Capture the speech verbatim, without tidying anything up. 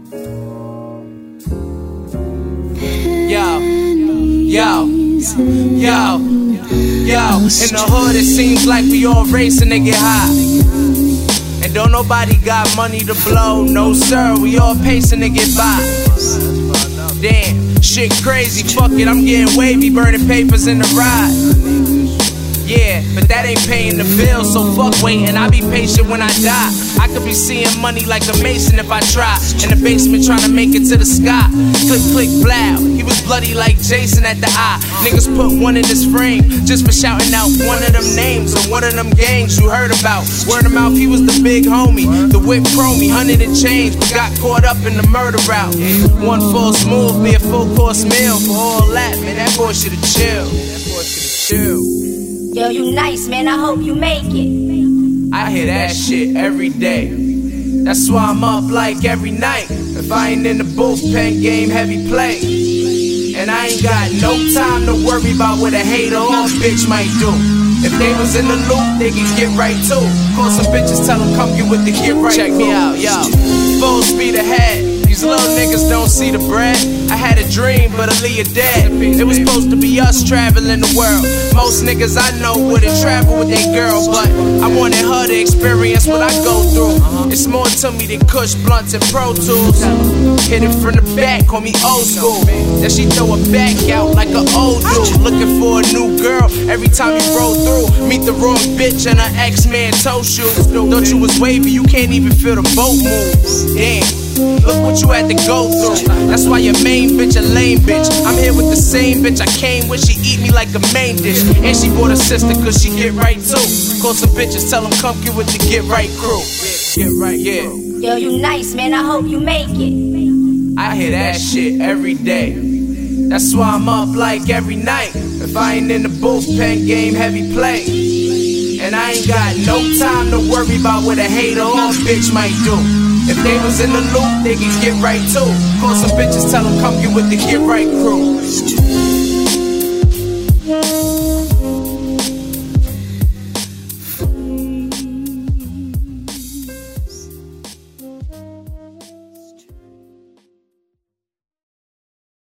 Yo, yo, yo, yo. In the hood it seems like we all racing to get high, and don't nobody got money to blow. No sir, we all pacing to get by. Damn, shit crazy, fuck it, I'm getting wavy, burning papers in the ride. Yeah, but that ain't paying the bills, so fuck waiting, I be patient when I die. I could be seeing money like a mason if I try. In the basement trying to make it to the sky. Click, click, blow, he was bloody like Jason at the eye. Niggas put one in his frame just for shouting out one of them names or one of them gangs you heard about. Word of mouth, he was the big homie, the whip chromie, hundred and change, but got caught up in the murder route. One false move, be a full course meal. For all that, man, that boy should've chill. That boy should've chill. Yo, you nice, man, I hope you make it. I hear that shit every day. That's why I'm up like every night. If I ain't in the booth, pen game, heavy play. And I ain't got no time to worry about what a hater or a bitch might do. If they was in the loop, they can get right too. Call some bitches, tell them come get with the get right. Check me out, yo. Full speed ahead. These little niggas don't see the bread. I had a dream, but Aaliyah dead. It was supposed to be us traveling the world. Most niggas I know wouldn't travel with their girl, but I wanted her to experience what I go through. It's more to me than Kush, blunts, and Pro Tools. Hit it from the back, call me old school. Then she throw her back out like an old dude. Looking for a new girl every time you roll through. Meet the wrong bitch and her X-Man toe shoes. Thought you was wavy, you can't even feel the boat move. Damn. Look what you had to go through. That's why your main bitch a lame bitch. I'm here with the same bitch I came with. She eat me like a main dish. And she bought a sister cause she get right too. Call some bitches, tell them come get with the get right crew. Get right, yeah. Yo, you nice, man, I hope you make it. I hear that shit every day. That's why I'm up like every night. If I ain't in the booth, pen game, heavy play. And I ain't got no time to worry about what a hater or a bitch might do. If they was in the loop, they can get right too. Call some bitches, tell them come get with the get right crew.